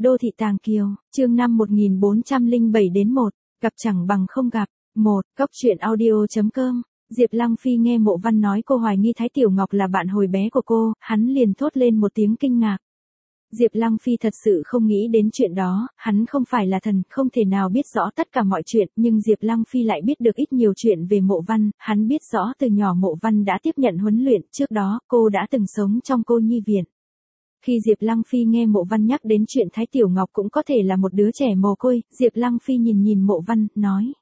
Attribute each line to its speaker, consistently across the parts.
Speaker 1: Đô thị Tàng Kiều, chương 5 1407-1, gặp chẳng bằng không gặp. 1. Cóc truyện audio.com. Diệp Lăng Phi nghe Mộ Văn nói cô hoài nghi Thái Tiểu Ngọc là bạn hồi bé của cô, hắn liền thốt lên một tiếng kinh ngạc. Diệp Lăng Phi thật sự không nghĩ đến chuyện đó, hắn không phải là thần, không thể nào biết rõ tất cả mọi chuyện, nhưng Diệp Lăng Phi lại biết được ít nhiều chuyện về Mộ Văn, hắn biết rõ từ nhỏ Mộ Văn đã tiếp nhận huấn luyện, trước đó, cô đã từng sống trong cô nhi viện. Khi Diệp Lăng Phi nghe Mộ Văn nhắc đến chuyện Thái Tiểu Ngọc cũng có thể là một đứa trẻ mồ côi, Diệp Lăng Phi nhìn Mộ Văn, nói.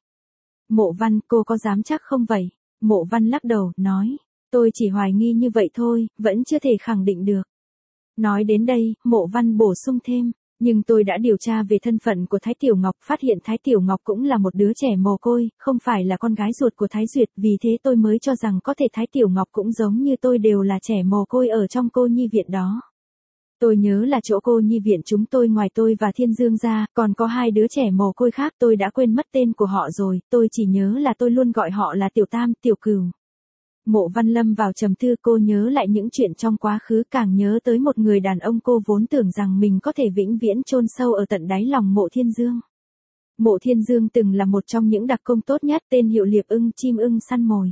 Speaker 1: Mộ Văn, cô có dám chắc không vậy? Mộ Văn lắc đầu, nói. Tôi chỉ hoài nghi như vậy thôi, vẫn chưa thể khẳng định được. Nói đến đây, Mộ Văn bổ sung thêm. Nhưng tôi đã điều tra về thân phận của Thái Tiểu Ngọc, phát hiện Thái Tiểu Ngọc cũng là một đứa trẻ mồ côi, không phải là con gái ruột của Thái Duyệt, vì thế tôi mới cho rằng có thể Thái Tiểu Ngọc cũng giống như tôi đều là trẻ mồ côi ở trong cô nhi viện đó. Tôi nhớ là chỗ cô nhi viện chúng tôi ngoài tôi và Thiên Dương ra, còn có hai đứa trẻ mồ côi khác, tôi đã quên mất tên của họ rồi, tôi chỉ nhớ là tôi luôn gọi họ là Tiểu Tam, Tiểu Cửu. Mộ Văn lâm vào trầm tư, cô nhớ lại những chuyện trong quá khứ, càng nhớ tới một người đàn ông cô vốn tưởng rằng mình có thể vĩnh viễn chôn sâu ở tận đáy lòng Mộ Thiên Dương. Mộ Thiên Dương từng là một trong những đặc công tốt nhất, tên hiệu Liệp Ưng, chim ưng săn mồi.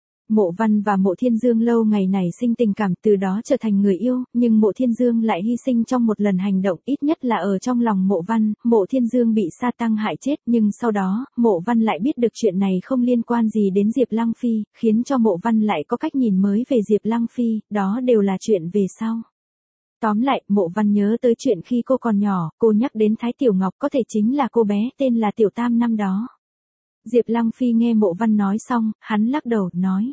Speaker 1: Mộ Văn và Mộ Thiên Dương lâu ngày nảy sinh tình cảm, từ đó trở thành người yêu, nhưng Mộ Thiên Dương lại hy sinh trong một lần hành động, ít nhất là ở trong lòng Mộ Văn, Mộ Thiên Dương bị Sa Tăng hại chết, nhưng sau đó, Mộ Văn lại biết được chuyện này không liên quan gì đến Diệp Lăng Phi, khiến cho Mộ Văn lại có cách nhìn mới về Diệp Lăng Phi, đó đều là chuyện về sau. Tóm lại, Mộ Văn nhớ tới chuyện khi cô còn nhỏ, cô nhắc đến Thái Tiểu Ngọc có thể chính là cô bé tên là Tiểu Tam năm đó. Diệp Lăng Phi nghe Mộ Văn nói xong, hắn lắc đầu, nói.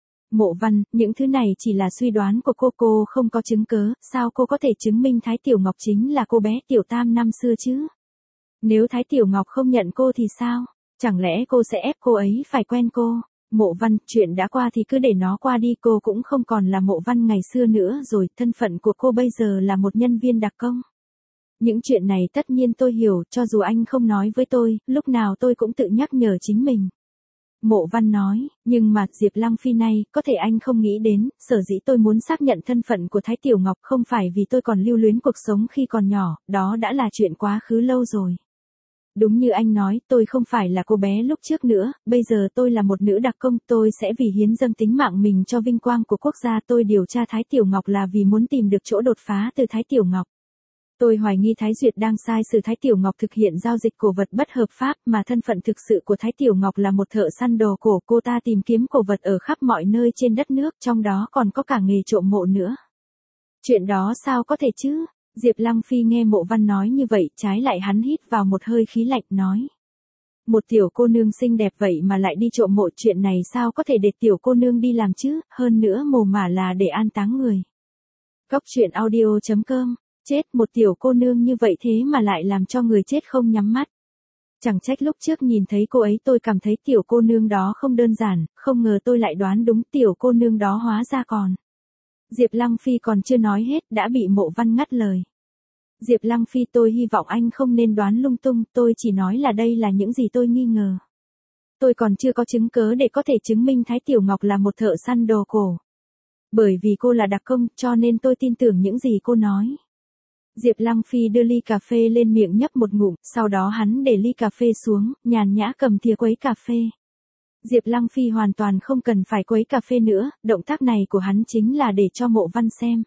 Speaker 1: Mộ Văn, những thứ này chỉ là suy đoán của cô không có chứng cớ, sao cô có thể chứng minh Thái Tiểu Ngọc chính là cô bé Tiểu Tam năm xưa chứ? Nếu Thái Tiểu Ngọc không nhận cô thì sao? Chẳng lẽ cô sẽ ép cô ấy phải quen cô? Mộ Văn, chuyện đã qua thì cứ để nó qua đi, cô cũng không còn là Mộ Văn ngày xưa nữa rồi, thân phận của cô bây giờ là một nhân viên đặc công. Những chuyện này tất nhiên tôi hiểu, cho dù anh không nói với tôi, lúc nào tôi cũng tự nhắc nhở chính mình. Mộ Văn nói, nhưng mà Diệp Lăng Phi này, có thể anh không nghĩ đến, sở dĩ tôi muốn xác nhận thân phận của Thái Tiểu Ngọc không phải vì tôi còn lưu luyến cuộc sống khi còn nhỏ, đó đã là chuyện quá khứ lâu rồi. Đúng như anh nói, tôi không phải là cô bé lúc trước nữa, bây giờ tôi là một nữ đặc công, tôi sẽ vì hiến dâng tính mạng mình cho vinh quang của quốc gia. Tôi điều tra Thái Tiểu Ngọc là vì muốn tìm được chỗ đột phá từ Thái Tiểu Ngọc. Tôi hoài nghi Thái Duyệt đang sai sử Thái Tiểu Ngọc thực hiện giao dịch cổ vật bất hợp pháp, mà thân phận thực sự của Thái Tiểu Ngọc là một thợ săn đồ cổ, cô ta tìm kiếm cổ vật ở khắp mọi nơi trên đất nước, trong đó còn có cả nghề trộm mộ nữa. Chuyện đó sao có thể chứ? Diệp Lăng Phi nghe Mộ Văn nói như vậy, trái lại hắn hít vào một hơi khí lạnh, nói. Một tiểu cô nương xinh đẹp vậy mà lại đi trộm mộ, chuyện này sao có thể để tiểu cô nương đi làm chứ, hơn nữa mồ mả là để an táng người. Cóc truyện audio.com. Chết, một tiểu cô nương như vậy thế mà lại làm cho người chết không nhắm mắt. Chẳng trách lúc trước nhìn thấy cô ấy tôi cảm thấy tiểu cô nương đó không đơn giản, không ngờ tôi lại đoán đúng, tiểu cô nương đó hóa ra còn. Diệp Lăng Phi còn chưa nói hết, đã bị Mộ Văn ngắt lời. Diệp Lăng Phi, tôi hy vọng anh không nên đoán lung tung, tôi chỉ nói là đây là những gì tôi nghi ngờ. Tôi còn chưa có chứng cớ để có thể chứng minh Thái Tiểu Ngọc là một thợ săn đồ cổ. Bởi vì cô là đặc công, cho nên tôi tin tưởng những gì cô nói. Diệp Lăng Phi đưa ly cà phê lên miệng nhấp một ngụm, sau đó hắn để ly cà phê xuống, nhàn nhã cầm thìa quấy cà phê. Diệp Lăng Phi hoàn toàn không cần phải quấy cà phê nữa, động tác này của hắn chính là để cho Mộ Văn xem.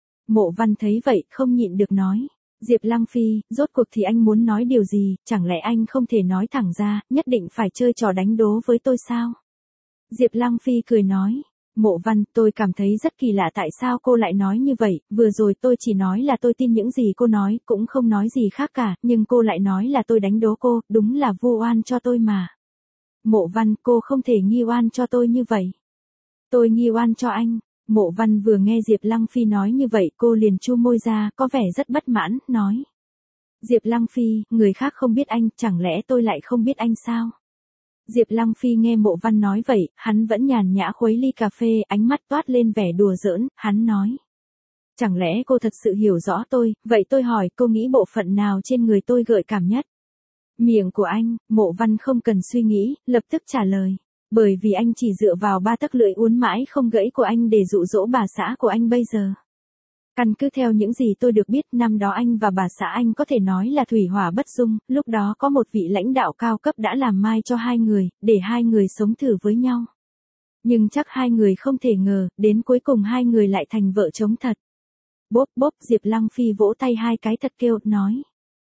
Speaker 1: Mộ Văn thấy vậy, không nhịn được nói. Diệp Lăng Phi, rốt cuộc thì anh muốn nói điều gì, chẳng lẽ anh không thể nói thẳng ra, nhất định phải chơi trò đánh đố với tôi sao? Diệp Lăng Phi cười nói. Mộ Văn, tôi cảm thấy rất kỳ lạ tại sao cô lại nói như vậy, vừa rồi tôi chỉ nói là tôi tin những gì cô nói, cũng không nói gì khác cả, nhưng cô lại nói là tôi đánh đố cô, đúng là vu oan cho tôi mà. Mộ Văn, cô không thể nghi oan cho tôi như vậy. Tôi nghi oan cho anh. Mộ Văn vừa nghe Diệp Lăng Phi nói như vậy, cô liền chu môi ra, có vẻ rất bất mãn, nói. Diệp Lăng Phi, người khác không biết anh, chẳng lẽ tôi lại không biết anh sao? Diệp Lăng Phi nghe Mộ Văn nói vậy, hắn vẫn nhàn nhã khuấy ly cà phê, ánh mắt toát lên vẻ đùa giỡn, hắn nói. Chẳng lẽ cô thật sự hiểu rõ tôi, vậy tôi hỏi cô nghĩ bộ phận nào trên người tôi gợi cảm nhất? Miệng của anh. Mộ Văn không cần suy nghĩ, lập tức trả lời. Bởi vì anh chỉ dựa vào 3 tấc lưỡi uốn mãi không gãy của anh để dụ dỗ bà xã của anh bây giờ. Căn cứ theo những gì tôi được biết, năm đó anh và bà xã anh có thể nói là thủy hỏa bất dung, lúc đó có một vị lãnh đạo cao cấp đã làm mai cho hai người, để hai người sống thử với nhau. Nhưng chắc hai người không thể ngờ, đến cuối cùng hai người lại thành vợ chồng thật. Bốp bốp, Diệp Lăng Phi vỗ tay hai cái thật kêu, nói.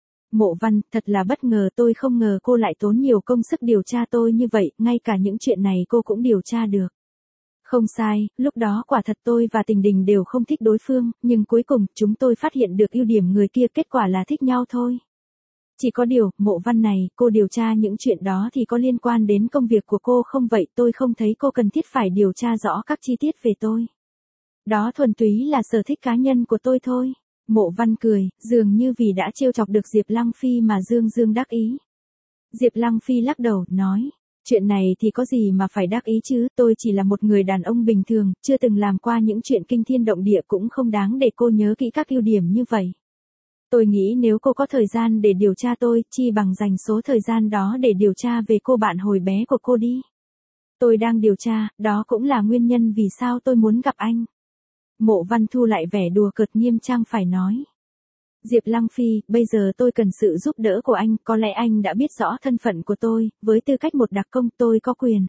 Speaker 1: Mộ Văn, thật là bất ngờ, tôi không ngờ cô lại tốn nhiều công sức điều tra tôi như vậy, ngay cả những chuyện này cô cũng điều tra được. Không sai, lúc đó quả thật tôi và Tình Đình đều không thích đối phương, nhưng cuối cùng chúng tôi phát hiện được ưu điểm người kia, kết quả là thích nhau thôi. Chỉ có điều, Mộ Văn này, cô điều tra những chuyện đó thì có liên quan đến công việc của cô không vậy? Tôi không thấy cô cần thiết phải điều tra rõ các chi tiết về tôi. Đó thuần túy là sở thích cá nhân của tôi thôi. Mộ Văn cười, dường như vì đã trêu chọc được Diệp Lăng Phi mà dương dương đắc ý. Diệp Lăng Phi lắc đầu, nói. Chuyện này thì có gì mà phải đắc ý chứ, tôi chỉ là một người đàn ông bình thường, chưa từng làm qua những chuyện kinh thiên động địa, cũng không đáng để cô nhớ kỹ các ưu điểm như vậy. Tôi nghĩ nếu cô có thời gian để điều tra tôi, chi bằng dành số thời gian đó để điều tra về cô bạn hồi bé của cô đi. Tôi đang điều tra, đó cũng là nguyên nhân vì sao tôi muốn gặp anh. Mộ Văn thu lại vẻ đùa cợt nghiêm trang phải nói. Diệp Lăng Phi, bây giờ tôi cần sự giúp đỡ của anh, có lẽ anh đã biết rõ thân phận của tôi, với tư cách một đặc công tôi có quyền.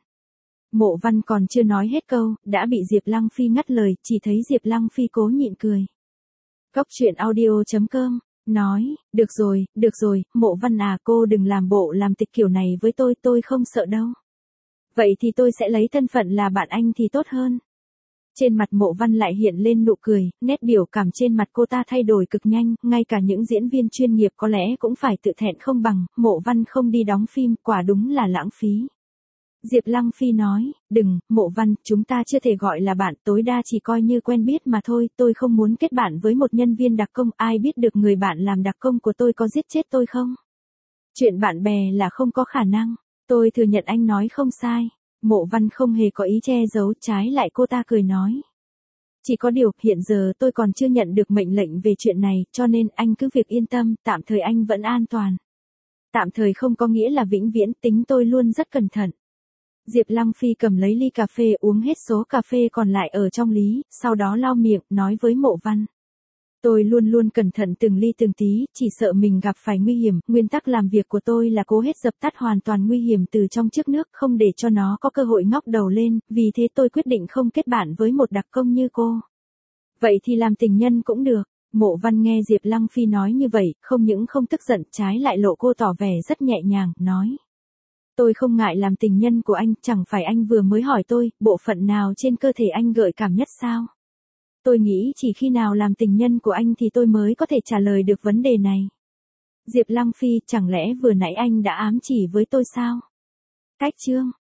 Speaker 1: Mộ Văn còn chưa nói hết câu, đã bị Diệp Lăng Phi ngắt lời, chỉ thấy Diệp Lăng Phi cố nhịn cười. Cóc truyện audio.com, nói, được rồi, Mộ Văn à, cô đừng làm bộ làm tịch kiểu này với tôi không sợ đâu. Vậy thì tôi sẽ lấy thân phận là bạn anh thì tốt hơn. Trên mặt Mộ Văn lại hiện lên nụ cười, nét biểu cảm trên mặt cô ta thay đổi cực nhanh, ngay cả những diễn viên chuyên nghiệp có lẽ cũng phải tự thẹn không bằng. Mộ Văn không đi đóng phim, quả đúng là lãng phí. Diệp Lăng Phi nói, đừng, Mộ Văn, chúng ta chưa thể gọi là bạn, tối đa chỉ coi như quen biết mà thôi, tôi không muốn kết bạn với một nhân viên đặc công, ai biết được người bạn làm đặc công của tôi có giết chết tôi không? Chuyện bạn bè là không có khả năng, tôi thừa nhận anh nói không sai. Mộ Văn không hề có ý che giấu, trái lại cô ta cười nói. Chỉ có điều, hiện giờ tôi còn chưa nhận được mệnh lệnh về chuyện này, cho nên anh cứ việc yên tâm, tạm thời anh vẫn an toàn. Tạm thời không có nghĩa là vĩnh viễn, tính tôi luôn rất cẩn thận. Diệp Lăng Phi cầm lấy ly cà phê, uống hết số cà phê còn lại ở trong ly, sau đó lau miệng, nói với Mộ Văn. Tôi luôn luôn cẩn thận từng ly từng tí, chỉ sợ mình gặp phải nguy hiểm, nguyên tắc làm việc của tôi là cố hết dập tắt hoàn toàn nguy hiểm từ trong trước nước, không để cho nó có cơ hội ngóc đầu lên, vì thế tôi quyết định không kết bạn với một đặc công như cô. Vậy thì làm tình nhân cũng được. Mộ Văn nghe Diệp Lăng Phi nói như vậy, không những không tức giận, trái lại lộ cô tỏ vẻ rất nhẹ nhàng, nói. Tôi không ngại làm tình nhân của anh, chẳng phải anh vừa mới hỏi tôi, bộ phận nào trên cơ thể anh gợi cảm nhất sao? Tôi nghĩ chỉ khi nào làm tình nhân của anh thì tôi mới có thể trả lời được vấn đề này. Diệp Lăng Phi, chẳng lẽ vừa nãy anh đã ám chỉ với tôi sao? Cách chương